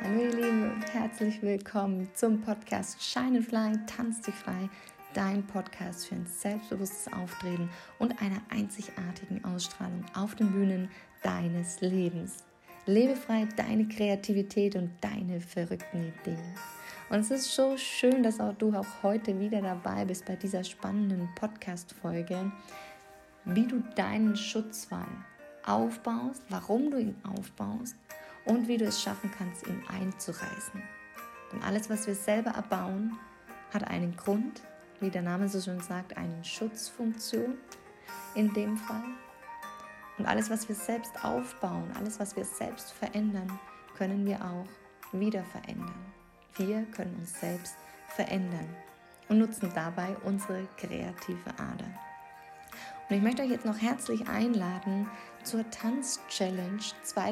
Hallo ihr Lieben und herzlich willkommen zum Podcast Shine and Fly, Tanz dich frei, dein Podcast für ein selbstbewusstes Auftreten und eine einzigartigen Ausstrahlung auf den Bühnen deines Lebens. Lebe frei deine Kreativität und deine verrückten Ideen. Und es ist so schön, dass auch du heute wieder dabei bist bei dieser spannenden Podcast-Folge, wie du deinen Schutzwall aufbaust, warum du ihn aufbaust und wie du es schaffen kannst, ihn einzureißen. Denn alles, was wir selber erbauen, hat einen Grund, wie der Name so schön sagt, eine Schutzfunktion in dem Fall. Und alles, was wir selbst aufbauen, alles, was wir selbst verändern, können wir auch wieder verändern. Wir können uns selbst verändern und nutzen dabei unsere kreative Ader. Und ich möchte euch jetzt noch herzlich einladen zur Tanz-Challenge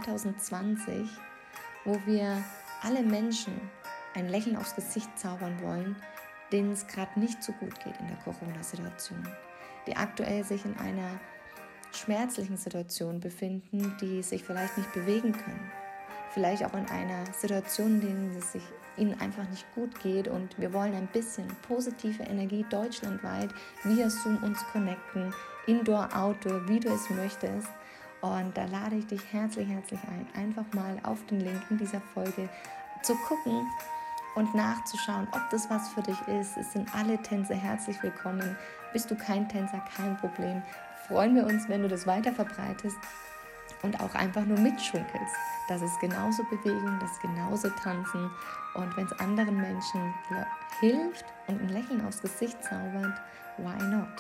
2020, wo wir alle Menschen ein Lächeln aufs Gesicht zaubern wollen, denen es gerade nicht so gut geht in der Corona-Situation, die aktuell sich in einer schmerzlichen Situation befinden, die sich vielleicht nicht bewegen können, vielleicht auch in einer Situation, in der es ihnen einfach nicht gut geht, und wir wollen ein bisschen positive Energie deutschlandweit via Zoom uns connecten, Indoor, Outdoor, wie du es möchtest. Und da lade ich dich herzlich ein, einfach mal auf den Link in dieser Folge zu gucken und nachzuschauen, ob das was für dich ist. Es sind alle Tänzer herzlich willkommen. Bist du kein Tänzer, kein Problem. Freuen wir uns, wenn du das weiter verbreitest und auch einfach nur mitschunkelst. Das ist genauso Bewegung, das ist genauso Tanzen. Und wenn es anderen Menschen hilft und ein Lächeln aufs Gesicht zaubert, why not?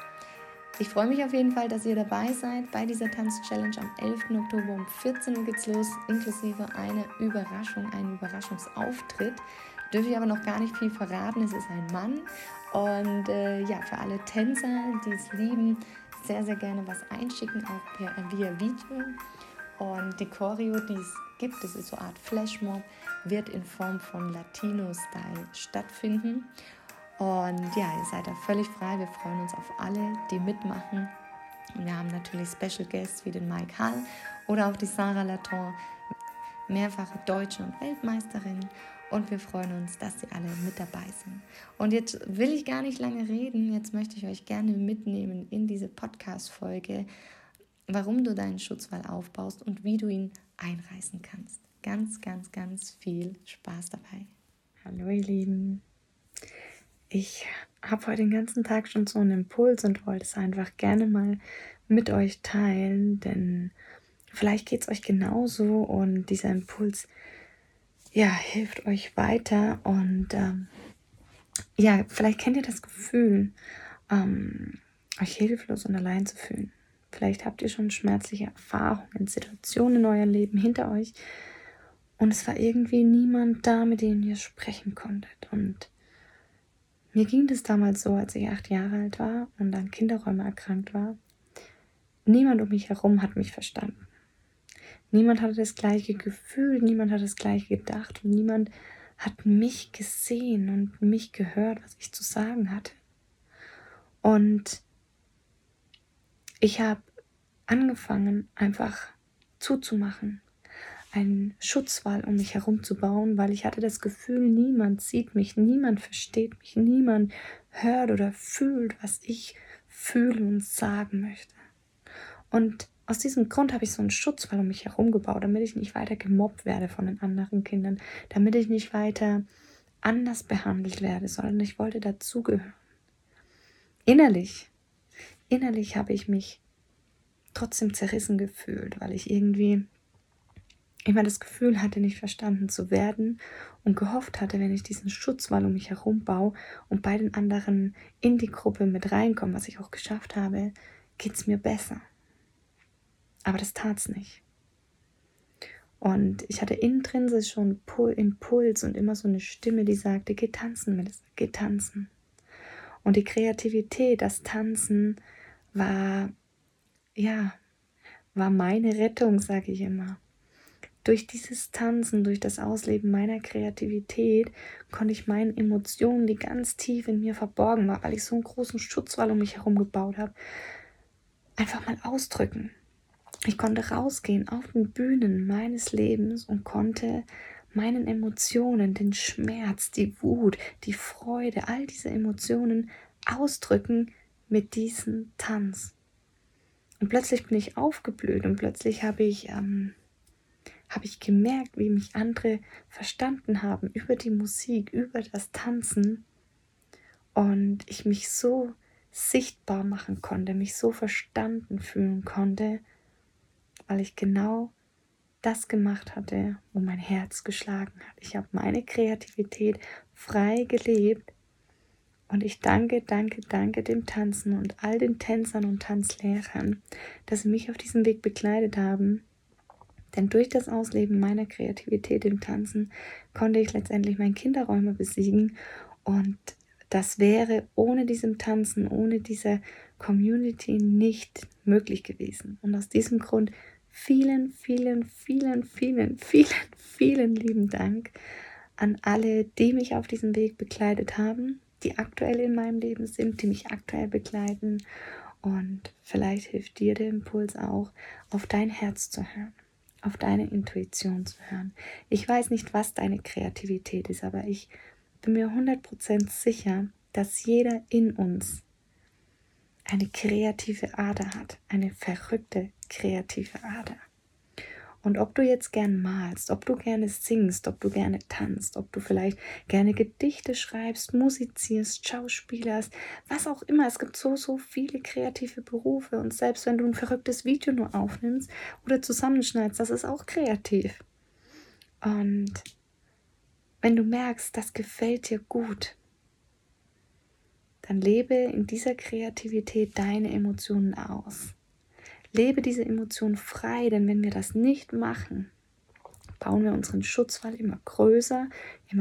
Ich freue mich auf jeden Fall, dass ihr dabei seid bei dieser Tanz-Challenge. Am 11. Oktober um 14 Uhr geht's los, inklusive einer Überraschung, einen Überraschungsauftritt. Dürfe ich aber noch gar nicht viel verraten, es ist ein Mann. Und für alle Tänzer, die es lieben, sehr, sehr gerne was einschicken, auch via Video. Und die Choreo, die es gibt, das ist so eine Art Flashmob, wird in Form von Latino-Style stattfinden. Und ja, ihr seid da völlig frei. Wir freuen uns auf alle, die mitmachen. Und wir haben natürlich Special Guests wie den Mike Hall oder auch die Sarah Laton, mehrfache Deutsche und Weltmeisterin. Und wir freuen uns, dass sie alle mit dabei sind. Und jetzt will ich gar nicht lange reden. Jetzt möchte ich euch gerne mitnehmen in diese Podcast-Folge, warum du deinen Schutzwall aufbaust und wie du ihn einreißen kannst. Ganz viel Spaß dabei. Hallo ihr Lieben. Ich habe heute den ganzen Tag schon so einen Impuls und wollte es einfach gerne mal mit euch teilen, denn vielleicht geht es euch genauso und dieser Impuls hilft euch weiter. Und vielleicht kennt ihr das Gefühl, euch hilflos und allein zu fühlen. Vielleicht habt ihr schon schmerzliche Erfahrungen, Situationen in eurem Leben hinter euch und es war irgendwie niemand da, mit dem ihr sprechen konntet. Und mir ging das damals so, als ich 8 Jahre alt war und an Kinderrheuma erkrankt war. Niemand um mich herum hat mich verstanden. Niemand hatte das gleiche Gefühl, niemand hat das gleiche gedacht und niemand hat mich gesehen und mich gehört, was ich zu sagen hatte. Und ich habe angefangen, einfach zuzumachen, einen Schutzwall um mich herum zu bauen, weil ich hatte das Gefühl, niemand sieht mich, niemand versteht mich, niemand hört oder fühlt, was ich fühle und sagen möchte. Und aus diesem Grund habe ich so einen Schutzwall um mich herum gebaut, damit ich nicht weiter gemobbt werde von den anderen Kindern, damit ich nicht weiter anders behandelt werde, sondern ich wollte dazugehören. Innerlich habe ich mich trotzdem zerrissen gefühlt, weil ich irgendwie immer das Gefühl hatte, nicht verstanden zu werden und gehofft hatte, wenn ich diesen Schutzwall um mich herum baue und bei den anderen in die Gruppe mit reinkomme, was ich auch geschafft habe, geht es mir besser. Aber das tat's nicht. Und ich hatte innen drin schon Impuls und immer so eine Stimme, die sagte, geh tanzen, Melissa, geh tanzen. Und die Kreativität, das Tanzen war meine Rettung, sage ich immer. Durch dieses Tanzen, durch das Ausleben meiner Kreativität konnte ich meinen Emotionen, die ganz tief in mir verborgen waren, weil ich so einen großen Schutzwall um mich herum gebaut habe, einfach mal ausdrücken. Ich konnte rausgehen auf den Bühnen meines Lebens und konnte meinen Emotionen, den Schmerz, die Wut, die Freude, all diese Emotionen ausdrücken mit diesem Tanz. Und plötzlich bin ich aufgeblüht und plötzlich habe ich gemerkt, wie mich andere verstanden haben über die Musik, über das Tanzen und ich mich so sichtbar machen konnte, mich so verstanden fühlen konnte, weil ich genau das gemacht hatte, wo mein Herz geschlagen hat. Ich habe meine Kreativität frei gelebt und ich danke dem Tanzen und all den Tänzern und Tanzlehrern, dass sie mich auf diesem Weg begleitet haben. Denn durch das Ausleben meiner Kreativität im Tanzen konnte ich letztendlich meinen Kinderräume besiegen und das wäre ohne diesem Tanzen, ohne diese Community nicht möglich gewesen. Und aus diesem Grund vielen lieben Dank an alle, die mich auf diesem Weg begleitet haben, die aktuell in meinem Leben sind, die mich aktuell begleiten. Und vielleicht hilft dir der Impuls auch, auf dein Herz zu hören, auf deine Intuition zu hören. Ich weiß nicht, was deine Kreativität ist, aber ich bin mir 100% sicher, dass jeder in uns eine kreative Ader hat, eine verrückte kreative Ader. Und ob du jetzt gern malst, ob du gerne singst, ob du gerne tanzt, ob du vielleicht gerne Gedichte schreibst, musizierst, schauspielerst, was auch immer. Es gibt so viele kreative Berufe und selbst wenn du ein verrücktes Video nur aufnimmst oder zusammenschneidest, das ist auch kreativ. Und wenn du merkst, das gefällt dir gut, dann lebe in dieser Kreativität deine Emotionen aus. Lebe diese Emotionen frei, denn wenn wir das nicht machen, bauen wir unseren Schutzwall immer größer.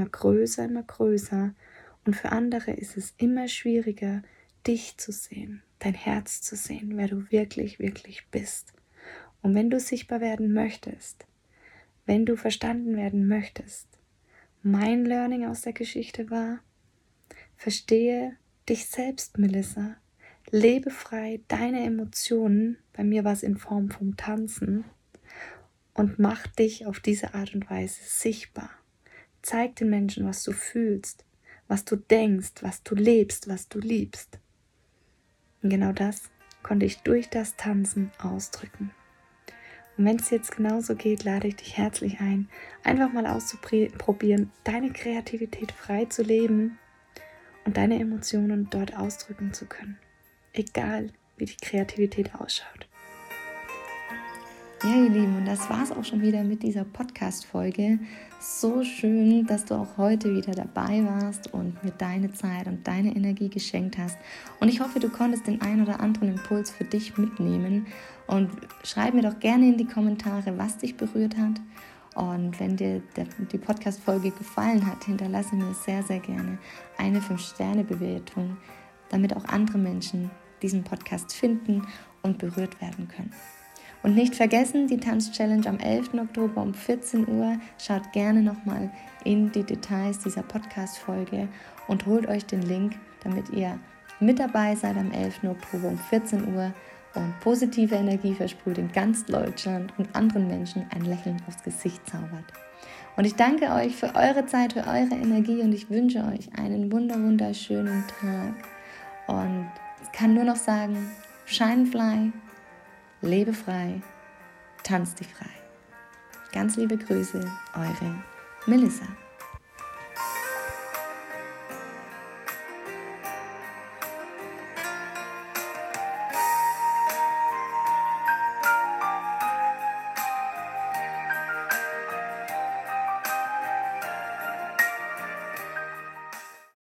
Und für andere ist es immer schwieriger, dich zu sehen, dein Herz zu sehen, wer du wirklich bist. Und wenn du sichtbar werden möchtest, wenn du verstanden werden möchtest, mein Learning aus der Geschichte war, verstehe dich selbst, Melissa. Lebe frei deine Emotionen, bei mir war es in Form vom Tanzen, und mach dich auf diese Art und Weise sichtbar. Zeig den Menschen, was du fühlst, was du denkst, was du lebst, was du liebst. Und genau das konnte ich durch das Tanzen ausdrücken. Und wenn es jetzt genauso geht, lade ich dich herzlich ein, einfach mal auszuprobieren, deine Kreativität frei zu leben und deine Emotionen dort ausdrücken zu können. Egal, wie die Kreativität ausschaut. Ja, ihr Lieben, und das war es auch schon wieder mit dieser Podcast-Folge. So schön, dass du auch heute wieder dabei warst und mir deine Zeit und deine Energie geschenkt hast. Und ich hoffe, du konntest den ein oder anderen Impuls für dich mitnehmen. Und schreib mir doch gerne in die Kommentare, was dich berührt hat. Und wenn dir die Podcast-Folge gefallen hat, hinterlasse mir sehr gerne eine 5-Sterne-Bewertung, damit auch andere Menschen diesen Podcast finden und berührt werden können. Und nicht vergessen, die Tanz-Challenge am 11. Oktober um 14 Uhr. Schaut gerne nochmal in die Details dieser Podcast-Folge und holt euch den Link, damit ihr mit dabei seid am 11. Oktober um 14 Uhr und positive Energie versprüht in ganz Deutschland und anderen Menschen ein Lächeln aufs Gesicht zaubert. Und ich danke euch für eure Zeit, für eure Energie und ich wünsche euch einen wunderschönen Tag. Und ich kann nur noch sagen, shine fly, lebe frei, tanz dich frei. Ganz liebe Grüße, eure Melissa.